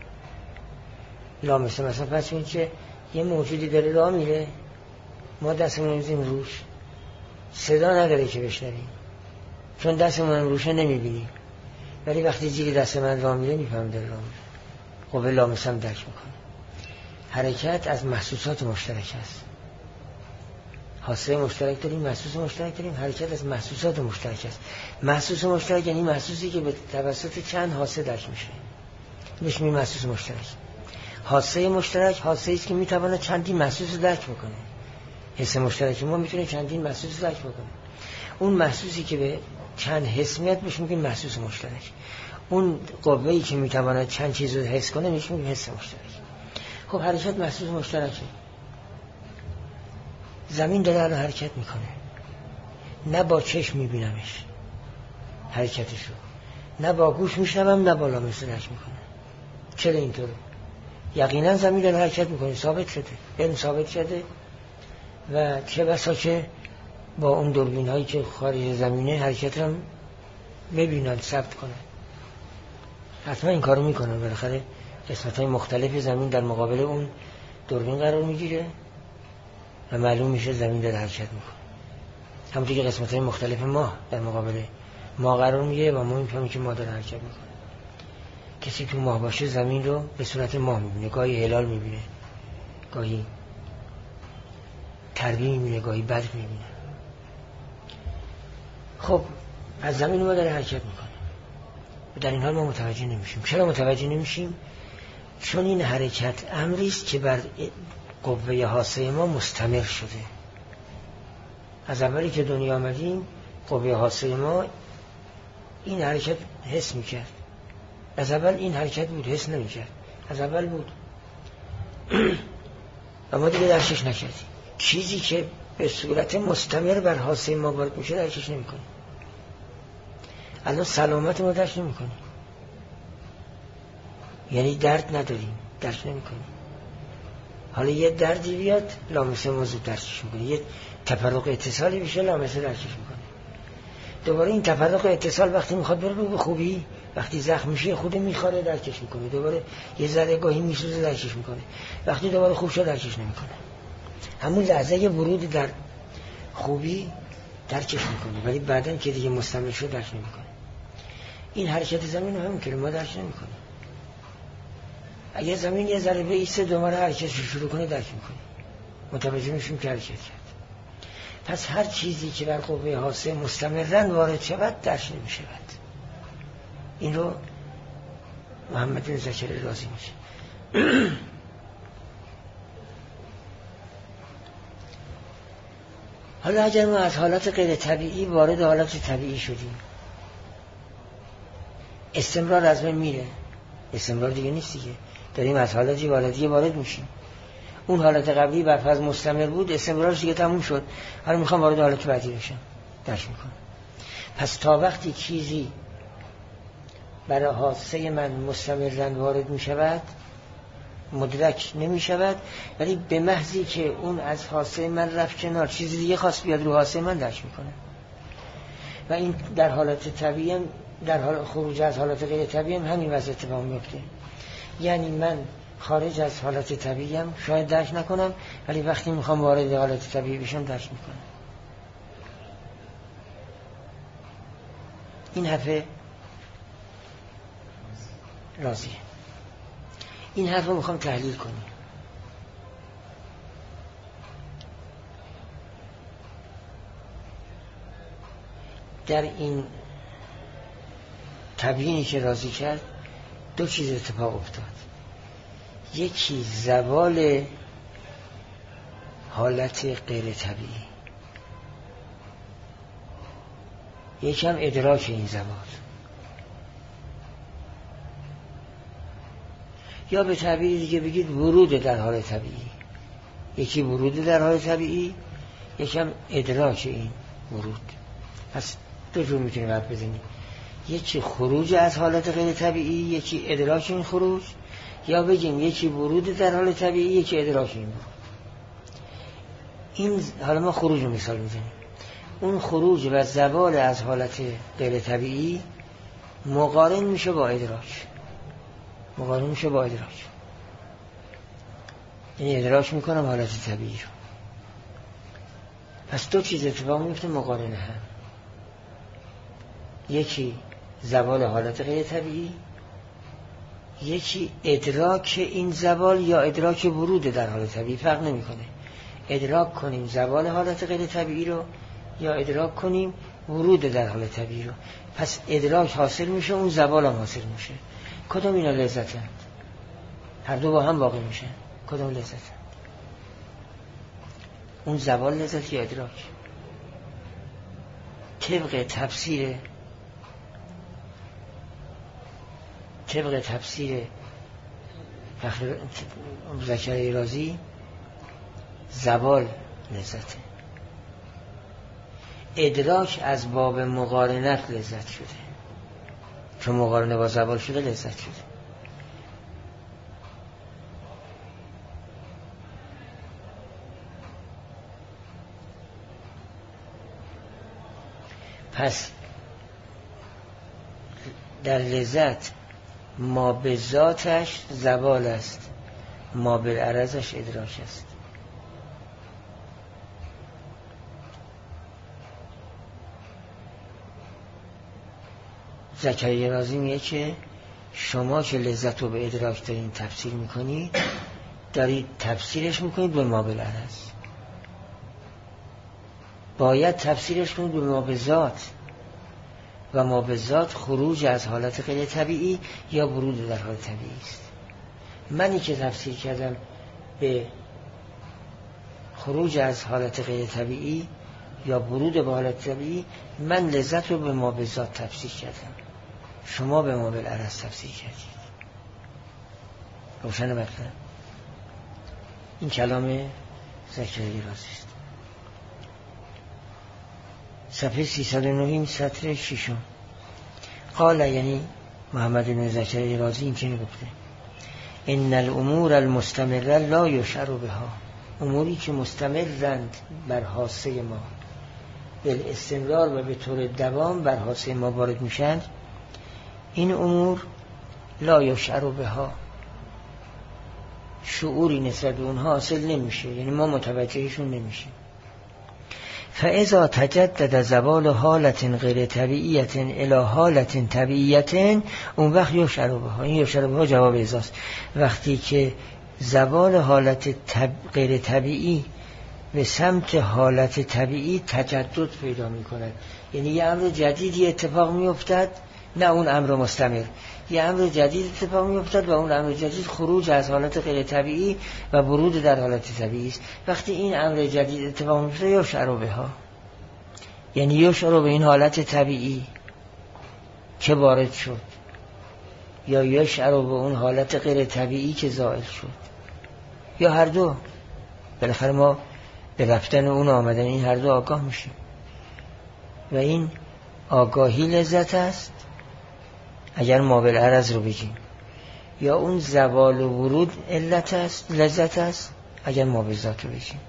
لامسه مثلا پس این که یه موجودی داره راه میره، ما دستمون میزیم روش، صدا نداره که بشنویم چون دستمون روشه نمیبینیم، ولی وقتی زیر دست من راه میره میفهم داره راه میره، قوه لامسه هم درک میکنه. حرکت از محسوسات مشترک است. حاسه مشترک داریم، محسوس مشترک داریم. حرکت از محسوسات مشترک است. محسوس مشترک یعنی محسوسی که به توسط چند حاسه درک میشه، بهش میگیم محسوس مشترک. حاسه مشترک حاسه است که میتونه چندین محسوس درک بکنه. حس مشترک ما میتونه چندین محسوس درک بکنه. اون محسوسی که به چند حس میاد بهش میگیم محسوس مشترک. اون قوه‌ای که میتونه چند چیز رو حس کنه بهش میگیم حس مشترک. خب حرکت محسوس مشترکه. زمین داره الان حرکت میکنه، نه با چشم میبینمش حرکتشو، نه با گوش میشنوم، نه با لامسه درک میکنه. چرا اینطوره؟ یقینا زمین داره حرکت میکنه، ثابت شده، علم ثابت شده. و چه بسا که با اون دوربین هایی که خارج زمینه حرکت هم ببینن، ثبت کنن، حتما این کارو میکنن. بالاخره قسمت های مختلف زمین در مقابل اون دوربین قرار میگیره و معلوم میشه زمین داره حرکت میکنه. همونطور که قسمت های مختلف ماه در مقابل ما قرار میگیره و ما میفهمیم که ما داره حرکت میکنه. کسی تو ماه باشه زمین رو به صورت ماه میبینه، گاهی هلال میبینه، گاهی تربیه میبینه، گاهی بدر میبینه. خب از زمین ما داره حرکت میکنه، در این حال ما متوجه نمیشیم. چرا متوجه نمیشیم؟ چون این حرکت امری است که بر قوه حاسه ما مستمر شده. از اولی که دنیا آمدیم قوه حاسه ما این حرکت حس میکرد. از اول این حرکت بود، حس نمیکرد، از اول بود و ما دیگه درکش نکردیم. چیزی که به صورت مستمر بر حاسه ما وارد میشه درکش نمیکنیم. الان سلامت ما درک نمیکنیم، یعنی درد نداریم، درک نمیکنیم. حالا یه دردی بیاد لامسه ما زود درکش میکنه، یه تفرق اتصالی بشه لامسه درکش میکنه. دوباره این تفرق اتصال وقتی میخواد بره به خوبی، وقتی زخم میشه خود میخوره درکش میکنه، دوباره یه ذره گاهی میسوزه درکش میکنه، وقتی دوباره خوب شد درکش نمیکنه. همون لحظه ورود در خوبی درکش میکنه، ولی بعدن که دیگه مستمر شد درک نمیکنه. این حرکت زمین رو همون که ما درک نمیکنه. اگه زمین یه ذره به ایسته دوباره حرکت شروع کنه درک میکنه، متوجه میشیم که حرکت کرد. پس هر چیزی که بر قوه حاسه مستمرن وارد شود درک نمیشود. این رو محمد بن زکریا راضی میشه. حالا اگر ما از حالت غیر طبیعی وارد حالت طبیعی شدیم، استمرار از بین میره، استمرار دیگه نیست دیگه، داریم از حالتی والدی وارد میشیم. اون حالت قبلی بر فرض مستمر بود، استمرارش دیگه تموم شد، حالا میخوام وارد حالت بعدی بشم، درک میکنم. پس تا وقتی چیزی برای حاسه من مستمرن وارد میشود مدرک نمیشود، ولی به محضی که اون از حاسه من رفت کنار چیزی دیگه خواست بیاد رو حاسه من درک میکنه. و این در حالت طبیعی هم، در حال خروج از حالت غیر طبیعی هم همین وضع اتفاق میفته. یعنی من خارج از حالت طبیعی هم شاید درک نکنم، ولی وقتی میخوام وارد حالت طبیعی بشم درک میکنم. این حرف راضیه. این حرف رو میخوام تحلیل کنیم. در این تبیینی که رازی کرد دو چیز اتفاق افتاد. یکی زوال حالت غیر طبیعی، یکم ادراک این زوال، یا به تعبیر دیگه بگید ورود در حال طبیعی. یکی ورود در حال طبیعی، یکم ادراک این ورود. پس دو جور میتونیم حرف بزنیم، یکی خروج از حالت غیر طبیعی، یکی ادراک این خروج، یا بگیم یکی ورود در حال طبیعی، یکی ادراک این ورود. این حالا ما خروج رو مثال میزنیم. اون خروج و زوال از حالت غیر طبیعی مقارن میشه با ادراک، مقارن میشه با ادراک، یعنی ادراک میکنم حالت طبیعی رو. پس دو چیز اتفاق میفته مقارنه هم، یکی زوال حالت غیر طبیعی، یکی ادراک این زوال یا ادراک ورود در حالت طبیعی. فرق نمیکنه ادراک کنیم زوال حالت غیر طبیعی رو یا ادراک کنیم ورود در حالت طبیعی رو. پس ادراک حاصل میشه، اون زوال هم حاصل میشه. کدوم اینا لذتند؟ هر دو با هم واقع میشه. کدوم لذتند؟ اون زوال لذت یا ادراک؟ طبق تفسیر طبق تفسیر فخر زکریا رازی زوال لذته، ادراک از باب مقارنت لذت شده، چون مقارنه با زوال شده لذت شده. پس در لذت ما به ذاتش زوال است، ما به عرضش ادراک است. زکریا رازی میگه که شما که لذت رو به ادراک دارین تفسیر میکنید، دارید تفسیرش میکنید به ما به عرض. باید تفسیرش کنید به ما به ذات، و ما به ذات خروج از حالت غیر طبیعی یا ورود در حالت طبیعی است. منی که تفسیر کردم به خروج از حالت غیر طبیعی یا ورود به حالت طبیعی، من لذت رو به ما به ذات تفسیر کردم، شما به ما بالعرض تفسیر کردید. روشن مطلب؟ این کلام زکریا رازی است. صفحه سیصد و نه سطر ششم. قال، یعنی محمد بن زکریا رازی این چنین گفته: ان الامور المستمره لا یشعر بها، اموری که مستمرند بر حاسه ما، به استمرار و به طور دوام بر حاسه ما وارد میشند، این امور لا یشعر بها، شعوری نسبت به اونها حاصل نمیشه، یعنی ما متوجهشون نمیشیم. فاذا تجدد زوال حالت غیر طبیعیت الی حالت طبیعیت، اون وقت یشعر بها. این یشعر بها جواب ازاست. وقتی که زوال حالت طب... غیر طبیعی به سمت حالت طبیعی تجدد پیدا می کند، یعنی یه امر جدیدی اتفاق می افتد، نه اون امر مستمر، یه امر جدید اتفاق می افتد و اون امر جدید خروج از حالت غیر طبیعی و ورود در حالت طبیعی است. وقتی این امر جدید اتفاق می افتد یشعر بها، یعنی یشعر به این حالت طبیعی که وارد شد، یا یشعر به اون حالت غیر طبیعی که زائل شد، یا هر دو. بالاخره ما به رفتن اون آمدن این هر دو آگاه میشیم و این آگاهی لذت است اگر ما بالعرض رو بگیم، یا اون زوال و ورود علت است، لذت است اگر ما به ذات رو بگیم.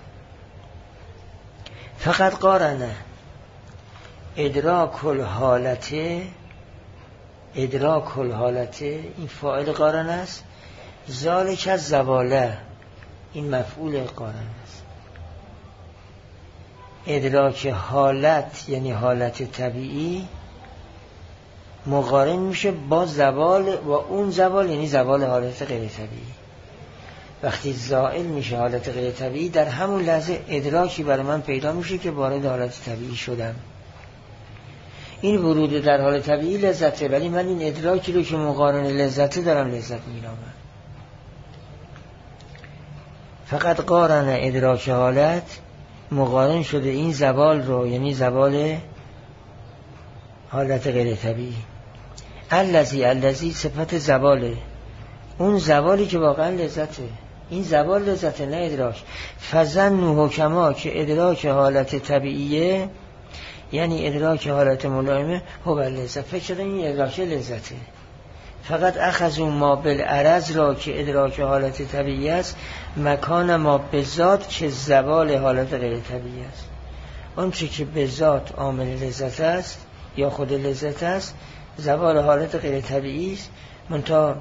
فقط قارنه ادراک الحالت، ادراک الحالت این فاعل قارنه است، ذالک از زواله این مفعول قارنه است. ادراک حالت یعنی حالت طبیعی مقارن میشه با زوال، و اون زوال یعنی زوال حالت غیر طبیعی. وقتی زائل میشه حالت غیر طبیعی، در همون لحظه ادراکی برای من پیدا میشه که وارد حالت طبیعی شدم. این ورود در حال طبیعی لذته، ولی من این ادراکی رو که مقارن لذته دارم لذت می‌یابم. فقط قارن ادراک حالت مقارن شده این زوال رو، یعنی زوال حالت غیر طبیعی. الذی الذی صفت زواله، اون زوالی که واقعا لذته، این زوال لذته نه ادراک. فظنوا حکما که ادراک حالت طبیعیه، یعنی ادراک حالت ملائمه، هو لذت. فکر کردن این ادراک لذته. فقط اخذوا ما بالعرض را که ادراک حالت طبیعی است، مکان ما به ذات که زوال حالت غیر طبیعی است. اون چی که به ذات عامل لذت است یا خود لذت است، زوال حالت غیر طبیعی است. منتها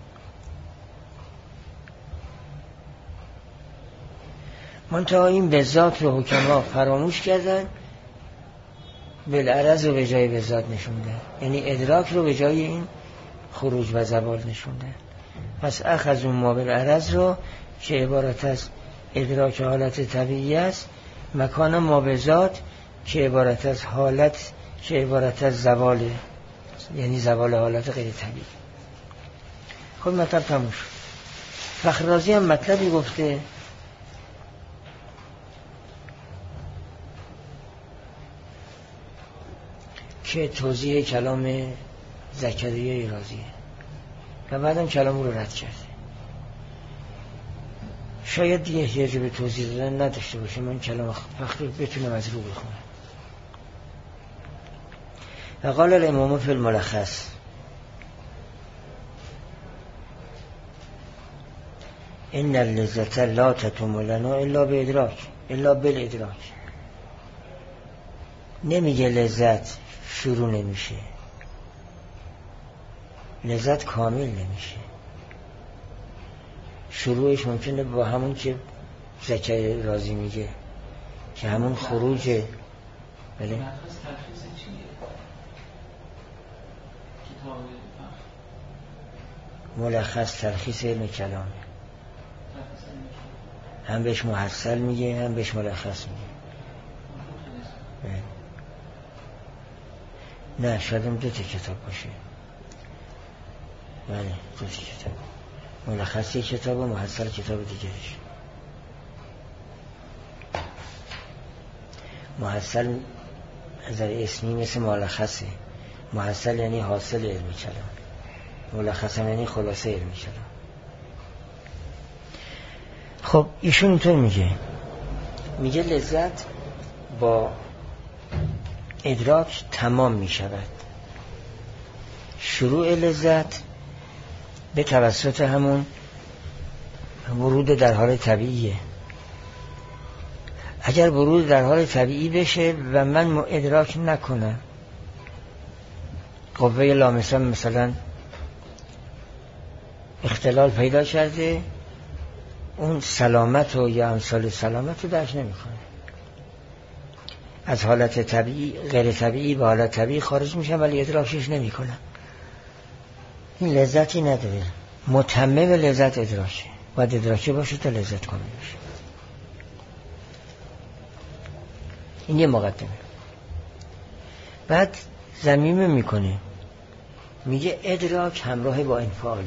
منتها این به ذات رو حکما فراموش کردن، بالعرض رو به جای به ذات نشوندن، یعنی ادراک رو به جای این خروج و زوال نشوندن. پس اخذوا ما بالعرض رو که عبارت از ادراک حالت طبیعی است، مکان ما به ذات که عبارت از حالت که عبارت از زوال، یعنی زوال حالت غیر طبیعی. خب مطلب تموم شد. فخررازی هم مطلبی گفته که توضیح کلام زکریای رازیه و بعدم کلام رو رد کرده. شاید دیگه احتیاج به توضیح دادن نداشته باشه، من کلام فخر بتونم از رو بخونم. و قال الامام فی الملخص ان اللذت لا تتم لنا الا بادراک الا بالادراک. نمیگه لذت شروع نمیشه، لذت کامل نمیشه. شروعش ممکنه با همون که زکری رازی میگه که همون خروجه. بله ملخص تلخیص علم کلام، هم بهش محصل میگه هم بهش ملخص میگه. نه شاید هم دو تا کتاب باشه. بله دو تا کتاب، ملخص یک کتاب و محصل کتاب دیگرش. محصل از اسمی مثل ملخصه، محصل یعنی حاصل علمی کلام، ملخص هم یعنی خلاصه علمی کلام. خب ایشون اینطور میگه، میگه لذت با ادراک تمام میشود. شروع لذت به توسط همون ورود در حال طبیعیه. اگر ورود در حال طبیعی بشه و من ادراک نکنم، قوه لامسه مثلا اختلال پیدا کرده، اون سلامت و یا امثال سلامت رو درک نمی کنه، از حالت طبیعی غیر طبیعی به حالت طبیعی خارج میشن ولی ادراکش نمی کنن. این لذتی نداره. متمم لذت ادراکه، باید ادراکه باشه تا لذت کامل بشه. این یه مقدمه. بعد ضمیمه میکنه، میگه ادراک همراه با انفعاله.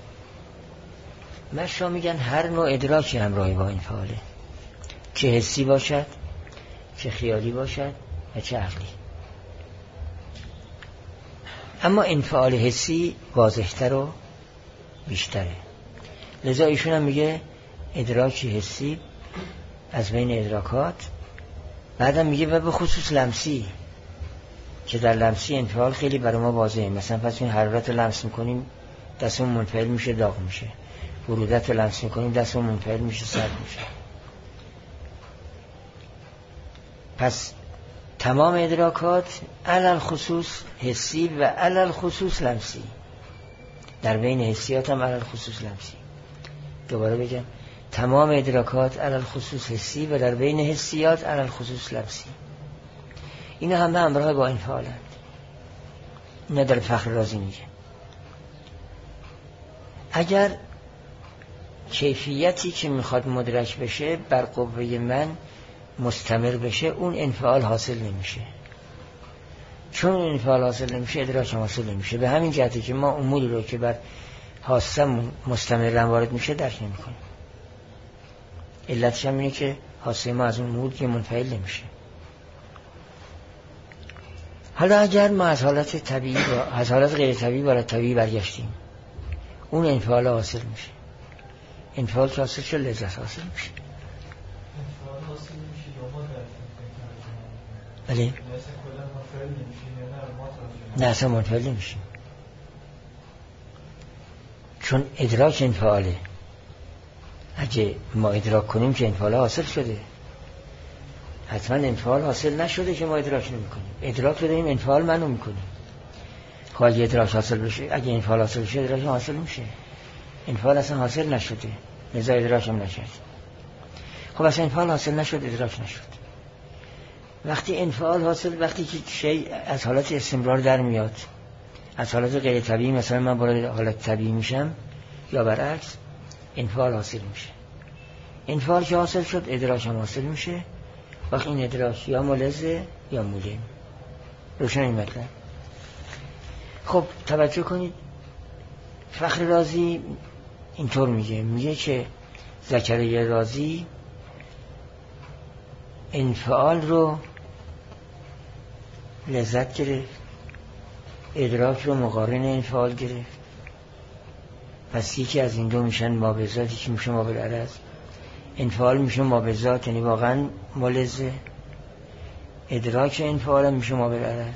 مشا میگن هر نوع ادراکی همراه با انفعاله، چه حسی باشد، چه خیالی باشد و چه عقلی. اما انفعال حسی واضح‌تر و بیشتره. لذا ایشون هم میگه ادراکی حسی از بین ادراکات. بعدم میگه و به خصوص لمسی، که در لمسی انفعال خیلی برای ما واضحه. مثلا پس این حرارت رو لمس میکنیم دستمون منفعل میشه، داغ میشه. برودت رو لمس میکنیم دستمون منفعل میشه، سرد میشه. پس تمام ادراکات علل خصوص حسی و علل خصوص لمسی. در بین حسیات هم علل خصوص لمسی. دوباره بگم، تمام ادراکات علل خصوص حسی و در بین حسیات علل خصوص لمسی. اینا همه همراه با انفعالند. اینا در فخررازی میگه اگر کیفیتی که میخواد مدرک بشه بر قوه من مستمر بشه، اون انفعال حاصل نمیشه. چون انفعال حاصل نمیشه ادراک هم حاصل نمیشه. به همین جهته که ما اموری رو که بر حاسه مستمرا وارد میشه درک نمیکنیم. علتش هم اینه که حاسه ما از اون امور که منفعل نمیشه. حالا اگر ما از حالت طبیعی با از حالت غیر طبیعی برای طبیعی برگشتیم، اون انفعال حاصل میشه. انفعال که حاصل شد لذت حاصل میشه. انفعال حاصل میشه یا ما درک نمیکنیم؟ بله. مثلا کلا منفعل نمیشیم یا نه ما نه اصلا منفعل نمیشیم. چون ادراک انفعاله. اگه ما ادراک کنیم که انفعال حاصل شده، حتما انفعال حاصل نشده که ما ادراک نمی کنیم. ادراک رو داریم، انفعال منو میکنیم. خب اگه ادراک حاصل بشه، اگه انفعال حاصل بشه ادراک حاصل میشه. انفعال اصلا حاصل نشده، لذا ادراک هم نشد. خب اصلا انفعال حاصل نشد، ادراک نشد. وقتی انفعال حاصل، وقتی که شی از حالت استمرار در میاد، از حالت غیر طبیعی مثلا من وارد حالت طبیعی میشم یا برعکس، انفعال حاصل میشه. انفعال که حاصل شد ادراک هم حاصل میشه. وقت این ادراک یا ملزه یا مولم. روشن این مطلب. خب توجه کنید، فخر رازی اینطور میگه، میگه که زکریا رازی انفعال رو لذت گرفت، ادراک رو مقارن انفعال گرفت. پس یکی از این دو میشن ما به ذات، یکی میشه ما بالعرض. انفعال میشه ما به ذات، یعنی واقعا ملزه. ادراک انفعال هم میشه ما بالعرض.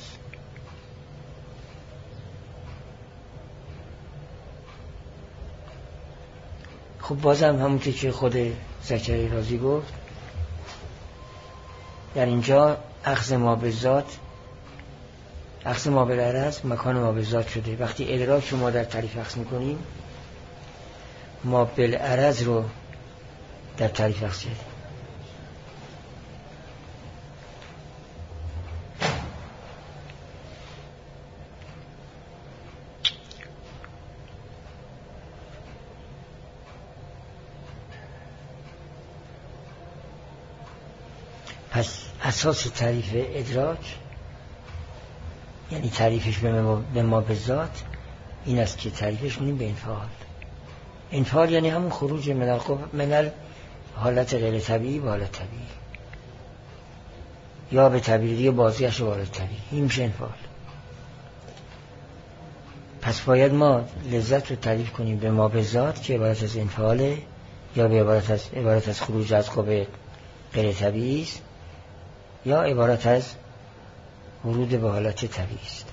خب بازم همونطور که خود زکریا رازی گفت، در اینجا اخذ ما به ذات، اخذ ما بالعرض مکان ما به ذات شده. وقتی ادراک رو ما در تعریف اخذ میکنیم، ما بالعرض رو در تعریف اخذ شده. پس اساس تعریف ادراک، یعنی تعریفش به ما به ذات، این است که تعریفش می‌کنیم به انفعال. انفعال یعنی همون خروج من من حالت غیر طبیعی به حالت طبیعی، یا به تعبیر دیگه بازگشت به حالت طبیعی. این میشه انفعال. پس باید ما لذت رو تعریف کنیم به ما به ذات که عبارت از انفعاله، یا به عبارت از عبارت از خروج از قوه غیر طبیعی است، یا عبارت از ورود به حالت طبیعی است.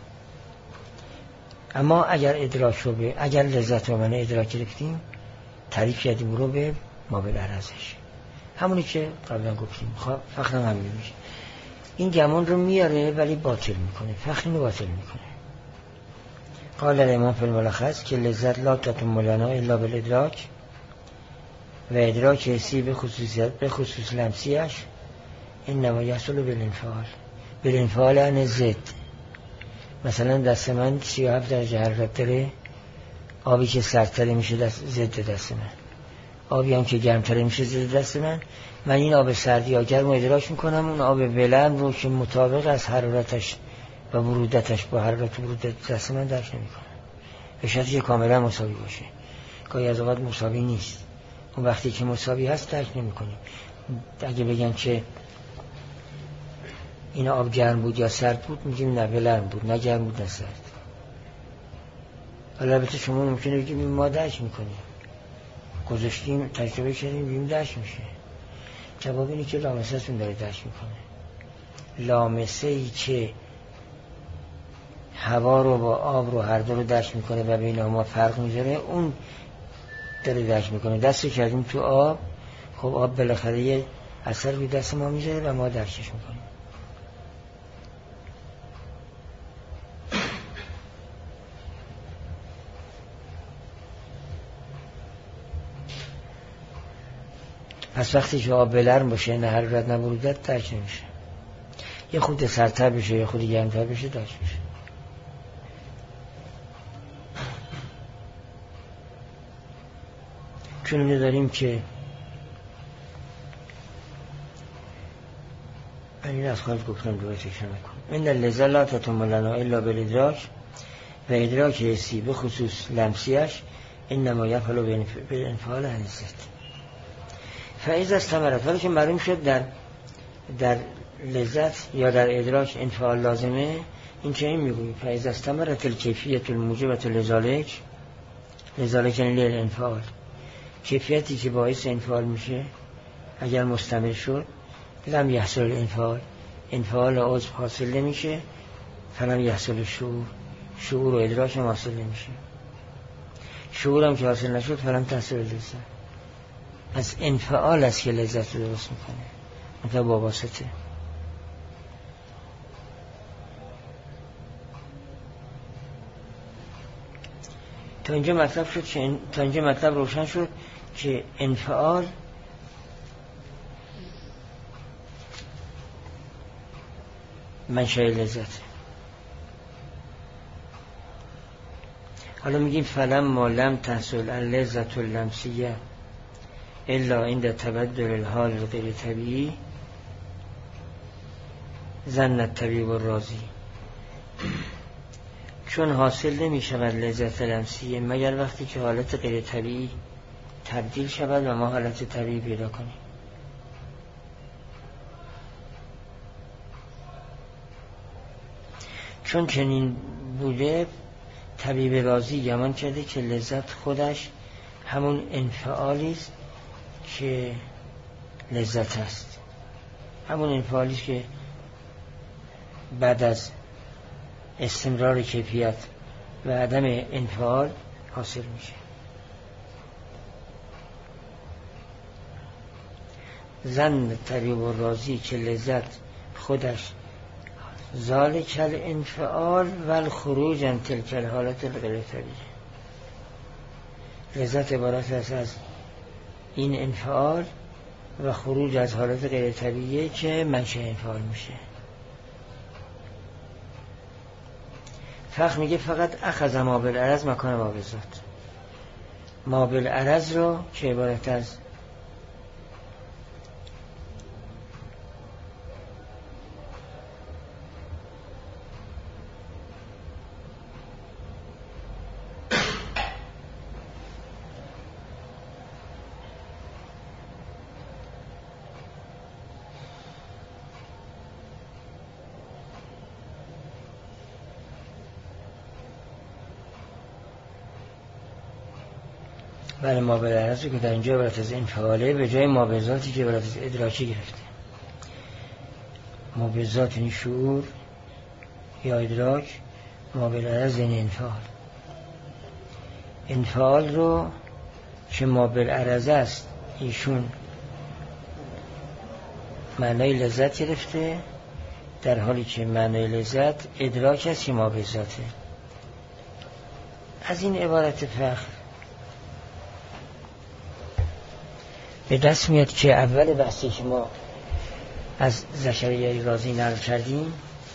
اما اگر ادراک رو به اگر لذت رو من ادراک گرفتیم، تعریف کردیم رو به ما بالعرضش، همونی که قبلا گفتیم. فخر هم میشه. این گمان رو میاره ولی باطل میکنه، فخر رو باطل میکنه. قال الامام فی الملخص که لذت لا تتم لنا الا بالادراک، و ادراک حسی به خصوصیت به خصوص لمسیش انما یحصل بالانفعال. بالانفعال یعنی ضد. مثلا دست من سی و هفت درجه حرارت داره، آبی که سردتره میشه دست ضد دست من، آبی هم که گرمتره میشه ضد دست من. من این آب سرد یا گرم رو ادراک میکنم، اون آب ولرم رو که مطابق از حرارتش و برودتش با حرارت و برودت دست من درک نمیکنم، به شرطی که کاملا مساوی باشه. گاهی از اوقات مساوی نیست، اون وقتی که مساوی هست درک نمیکنیم. اگه بگم که این آب گرم بود یا سرد بود، میگیم نه ولرم بود، نه گرم بود نه سرد. البته شما ممکنه بگیم ما درک میکنیم، گذاشتیم تجربه کردیم بیم درک میشه. جواب اینه که لامسه تون داره درک میکنه. لامسه ای که هوا رو با آب رو هر دو رو درک میکنه و بین ما فرق میذاره، اون داره درک میکنه. دست رو کردیم تو آب، خب آب بالاخره یه اثر روی دست ما میذاره و ما درکش میکنیم. پس وقتی که آب بلرم باشه، نه حرارت نه برودت، درک نمیشه. یه خود سردتر بشه یه خود گرمتر بشه درک میشه. چون اینو داریم که این از خواهد گفتم دوباره تکرار نکن. این لذا لا تتم لنا الا بالادراک و ادراک حسی به خصوص لمسیش انما یفعل بالانفعال عن الذات. فاذا استمرت، ولی که معلوم شد در در لذت یا در ادراک انفعال لازمه، این چه این میگویی فاذا استمرت الکیفیت الموجبه لذالک لذالک یعنی الانفعال، کیفیتی که باعث انفعال میشه اگر مستمر شد لم یحصل الانفعال، انفعال عضو حاصل نمیشه، فلم یحصل الشعور، شعور و ادراک هم حاصل نمیشه، شعور هم که حاصل نشد فلم تحصل لذت. از انفعال است که لذت رو درست میکنه، مثلا با واسطه. تا اینجا مطلب شد که تا اینجا مطلب روشن شد که انفعال منشأ لذت. حالا میگیم فلم ما لم تحصل اللذت اللمسیه الا عند تبدل الحال غیر طبیعی ظن الطبیب الرازی، چون حاصل نمی شود لذت لمسیه مگر وقتی که حالت غیر طبیعی تبدیل شود و ما حالت طبیعی پیدا کنیم. چون چنین بوده طبیب رازی گمان کرده که لذت خودش همون انفعالی است که لذت است، همون انفعالی است که بعد از استمرار کیفیت و عدم انفعال حاصل میشه. ظن طبیب الرازی که لذت خودش ذالک الانفعال و الخروج عن تلک الحالت الغیر طبیعی، لذت عبارت است از این انفعال و خروج از حالت غیر طبیعی که منشأ انفعال میشه. فقط میگه فقط اخذ ما بالعرض مکان ما بالذات، ما بالعرض رو که عبارت از بله ما بالعرض که در اینجا عبارت از انفعاله به جای ما بالذاتی که عبارت از ادراکی گرفته. ما بالذات یعنی شعور یا ادراک، ما بالعرض یعنی انفعال. انفعال رو که ما بالعرض است ایشون معنای لذت گرفته، در حالی که معنای لذت ادراک است که ما بالذاته. از این عبارت فخر به دست میاد که اول بحثی که ما از زکریای رازی نقل کردیم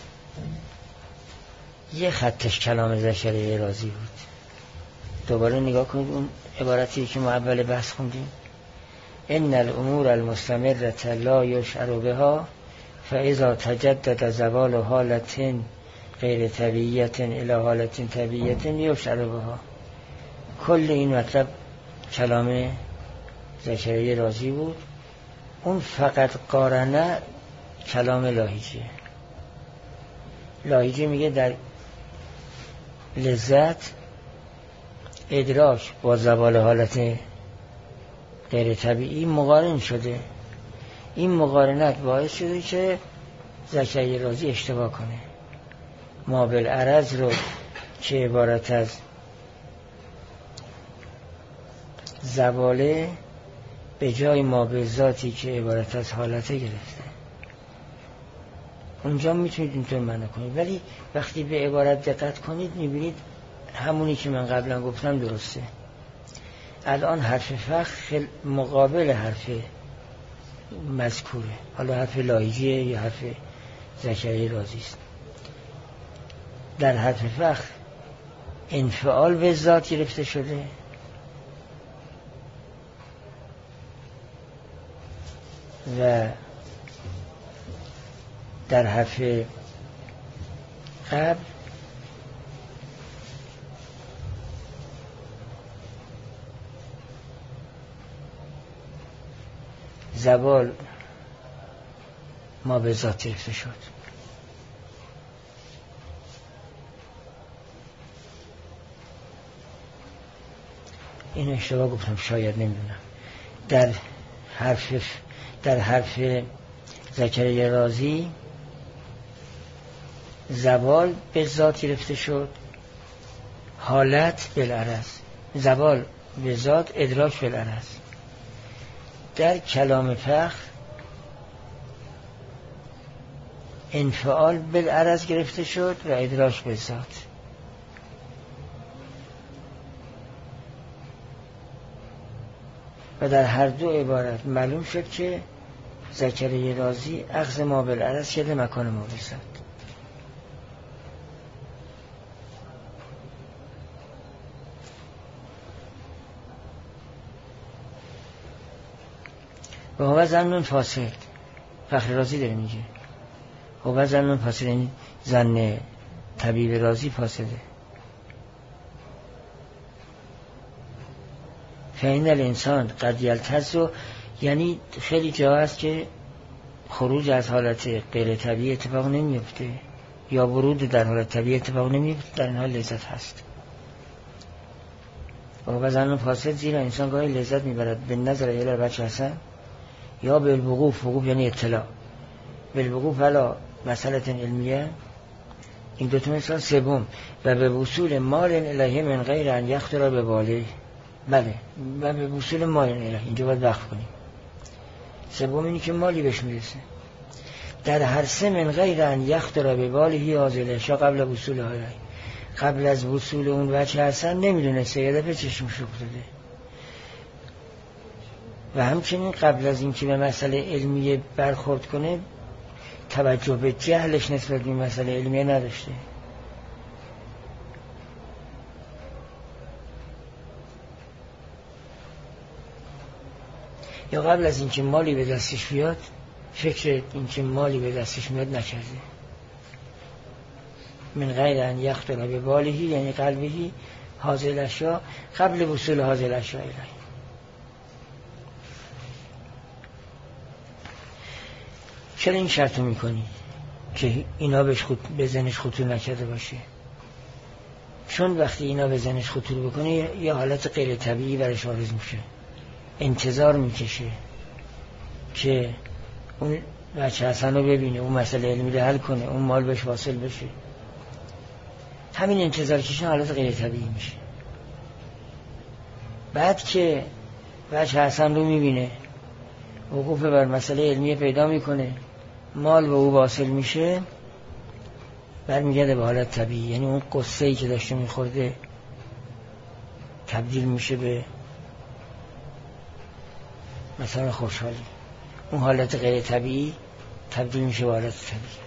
یه خطش کلام زکریای رازی بود. دوباره نگاه کنید اون عبارتی که ما اول بحث خوندیم، ان الامور المستمرة لا یشعر بها فاذا تجدد زوال حالت غیر طبیعیت الى حالت طبیعیت یشعر بها. کل این مطلب کلام زکریای رازی بود. اون فقط قارنه کلام لاهیجی. لاهیجی میگه در لذت ادراک با زوال حالت غیر طبیعی مقارن شده. این مقارنت باعث شده که زکریای رازی اشتباه کنه. ما بالعرض رو که عبارت از زواله به جای ما به ذاتی که عبارت از حالته گرفته. اونجا میتونید اینطور معنی کنید، ولی وقتی به عبارت دقت کنید میبینید همونی که من قبلا گفتم درسته. الان حرف فخر مقابل حرف مذکوره، حالا حرف لاهیجیه یا حرف زکریای رازی است. در حرف فخر انفعال به ذات گرفته شده، و در حرف قبل زوال ما به ذات گرفته شد. این اشتباه گفتم، شاید نمیدونم. در حرف در حرف زکریا رازی زوال به ذات گرفته شد، حالت بالعرض، زوال به ذات، ادراک بالعرض. در کلام فخر انفعال بالعرض گرفته شد و ادراک به ذات. و در هر دو عبارت معلوم شد که زکریا رازی اخذ ما بالعرض کرده، مکان ما به ذات. و هو ظن فاسد، فخر رازی داره میگه هو ظن فاسد، یعنی ظن طبیب رازی فاسده. فإن الانسان قد یلتز، یعنی خیلی جا هست که خروج از حالت غیر طبیعی اتفاق نمیفته یا ورود در حالت طبیعی اتفاق نمیفته، در این حال لذت هست. و هو ظن فاسد، زیرا انسان گاهی لذت میبرد به نظر الی بچه حسن یا بالوقوف، وقوف یعنی اطلاع، بالوقوف علی مسئله علمیه، این دو تا مثال. سوم و به وصول مال الیه من غیر ان یخطر به باله، بله، و به وصول مال الیه، اینجا باید وقف کنیم. سوم اینی که مالی بهش میرسه در هر سه من غیر ان یخطر به باله حاضله شا قبل وصول های، قبل از وصول اون بچه حسن نمیدونسته، یه دفعه چشمش افتاده. و همچنین قبل از اینکه به مسئله علمیه برخورد کنه توجه به جهلش نسبت به مسئله علمیه نداشته. یا قبل از اینکه مالی به دستش بیاد فکر اینکه مالی به دستش میاد نکرده. من غیر ان یخطر به بالهی، یعنی قلبهی حاضر الاشیا قبل وصول حاضر الاشیا الیه. چرا این شرطو میکنی که اینا بهش خود به ذهنش خطور نکرده باشه؟ چون وقتی اینا به ذهنش خطور بکنه یه حالت غیر طبیعی برش آرز میشه، انتظار میکشه که اون بچه حسن رو ببینه، اون مسئله علمی رو حل کنه، اون مال بهش واصل بشه. همین انتظار کشن حالت غیر طبیعی میشه. بعد که بچه حسن رو میبینه، وقوف بر مسئله علمی پیدا میکنه، مال به او واصل میشه، برمیگرده به حالت طبیعی. یعنی اون قصه‌ای که داشته میخورده تبدیل میشه به مثلا خوشحالی، اون حالت غیر طبیعی تبدیل میشه به حالت طبیعی.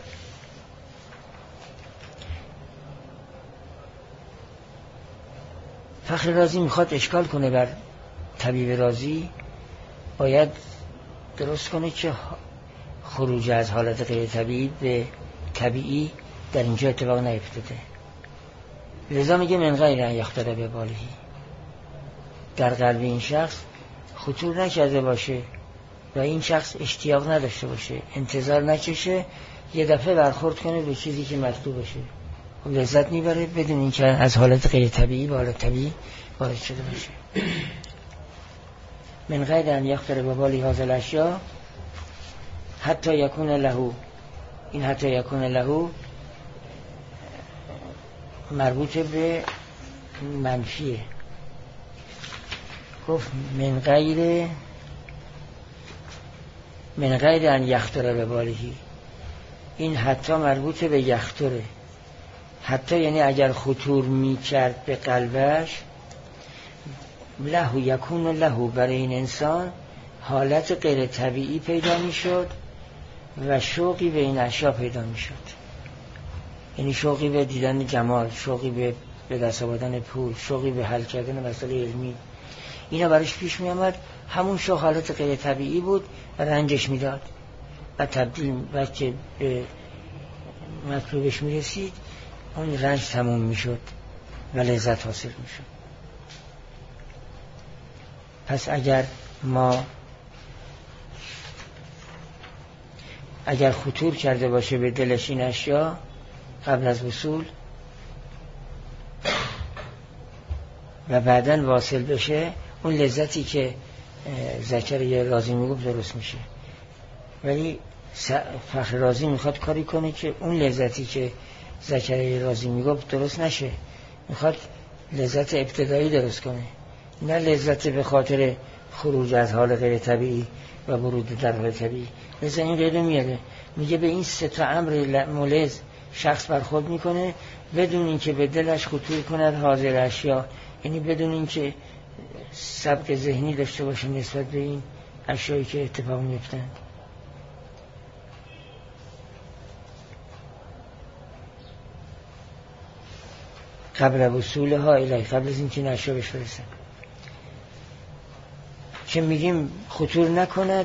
فخر رازی میخواد اشکال کنه بر طبیب رازی، باید درست کنه که خروج از حالت غیر طبیعی به طبیعی در اینجا اتفاق نیفتاده. لذا میگه من غیر ان یخطر به باله، در قلب این شخص خطور نکرده باشه و این شخص اشتیاق نداشته باشه، انتظار نکشه یه دفعه برخورد کنه به چیزی که مطلوب باشه، لذت میبره بدون اینکه از حالت غیر طبیعی به حالت طبیعی وارد شده باشه. من غیر ان یخطر به باله هذا الاشیا حتی یکون له، این حتی یکون له مربوط به منفیه. گفت من غیر من غیر ان یخطر به بالهی، این حتی مربوط به یخطره. حتی یعنی اگر خطور می کرد به قلبش، له یکون له، برای این انسان حالت غیر طبیعی پیدا می شد و شوقی به این اشیا پیدا می شد. یعنی شوقی به دیدن جمال، شوقی به به دست آوردن پول، شوقی به حل کردن مسئله علمی، اینا براش پیش می آمد. همون شوق حالت غیر طبیعی بود و رنجش می داد و تبدیل وقتی به مطلوبش میرسید اون رنج تموم میشد و لذت حاصل میشد. پس اگر ما اگر خطور کرده باشه به دلش این اشیا قبل از وصول و بعداً واصل بشه، اون لذتی که زکریا رازی میگفت درست میشه. ولی فخر رازی میخواد کاری کنه که اون لذتی که زکریا رازی میگفت درست نشه، میخواد لذت ابتدایی درست کنه، نه لذت به خاطر خروج از حال غیر طبیعی و ورود در حال طبیعی. لذت این غیر میاره، میگه به این سه تا امر مولز شخص برخورد میکنه بدون اینکه به دلش خطور کند حاضر اشیا، یعنی بدون اینکه سبک ذهنی داشته باشه نسبت به این اشیایی که اتفاق میفتن. قبل وصولها الی، قبل از اینکه این اشیا بهش برسن. که میگیم خطور نکند،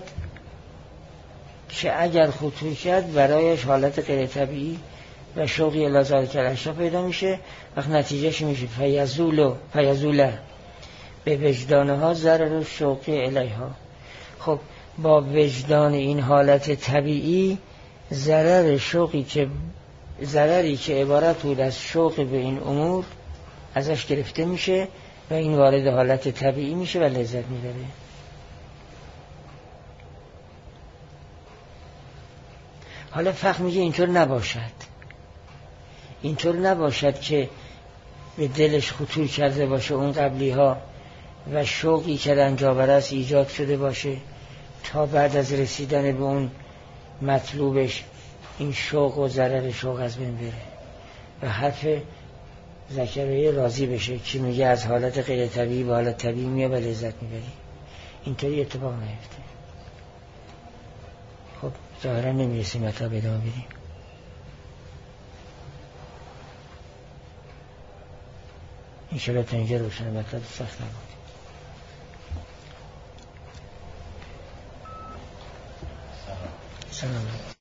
که اگر خطور کرد برایش حالت غیر طبیعی و شوقی الی ذالک الاشیا پیدا میشه، وقت نتیجهش میشه فیزول فیزول به وجدانها ضرر و شوقی الیها. خب با وجدان این حالت طبیعی ضرر شوقی که ضرری که عبارت بود از شوق به این امور ازش گرفته میشه و این وارد حالت طبیعی میشه و لذت میبره. حالا فقط میگه اینطور نباشد، اینطور نباشد که به دلش خطور کرده باشه اون قبلی ها و شوقی که رنجاورست ایجاد شده باشه تا بعد از رسیدن به اون مطلوبش این شوق و ضرر شوق از بین بره و حرف زکریا راضی بشه که میگه از حالت غیر طبیعی به حالت طبیعی میاد و لذت میبری. اینطوری اتفاق نیفته. خب ظاهرا نمیرسیم مطلب ادامه بدیم. انشاءالله تا اینجا روشن، مطلب سخت نبود. سلام.